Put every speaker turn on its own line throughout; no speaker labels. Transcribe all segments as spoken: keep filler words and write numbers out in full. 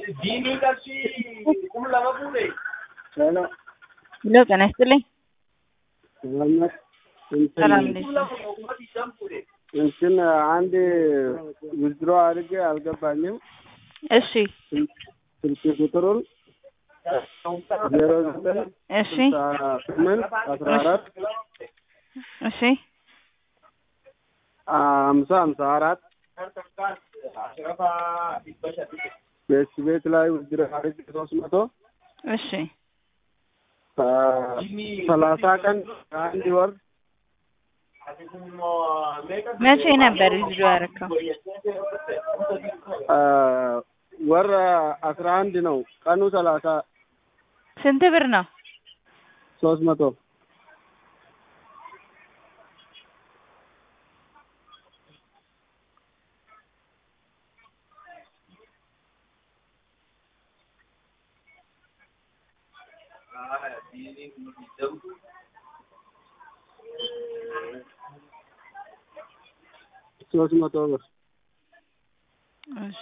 Hello.
Hello, can I still?
Salamat.
Salam
እንትን አንድ ዊዝድሮ አድርጌ አልገባኝም።
እሺ
ስልክ ቁጥሩን ዜሮ ዘጠኝ
እሺ
ስምንት አስራ አራት
እሺ
አምሳ አምሳ አራት ቤት ቤት ላይ ዊዝድሮ አድርጌ ሶስት መቶ
እሺ
ሰላሳ ቀን አንድ ወር
መቼ ነበር ቪዲዮ ያረከው?
ወር አስራ አንድ ነው ቀኑ ሰላሳ
ስንት ብር ነው?
ሶስት መቶ ሶስት መቶ ብር
እሺ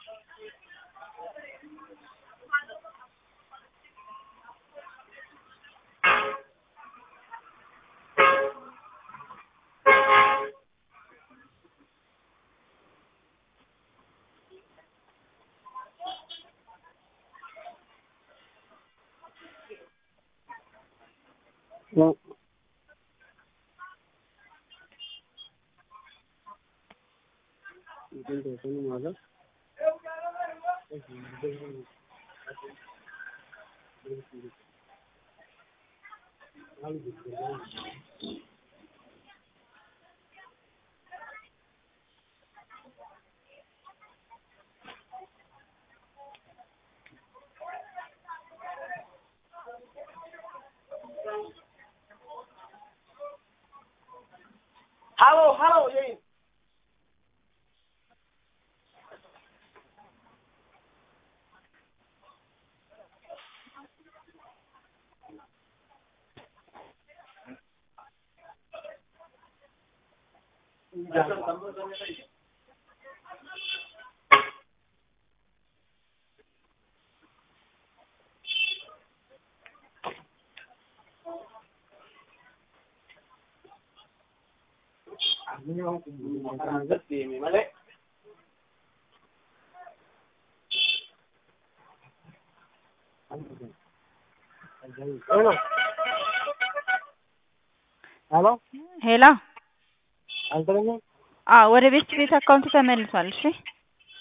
Well, you can do something like that.
Hello, hello, Jane. Rất tìm mà đấy. Hello. Hello.
ሄሎ
አልተረኛ
አዎ ወደ ቤት ቤት አካውንት ተመልሷል። እሺ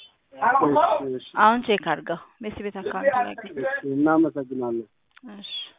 እሺ
አሁን ቼክ አድርገው ቤት ቤት አካውንት ላይ
እናመሰግናለን።
እሺ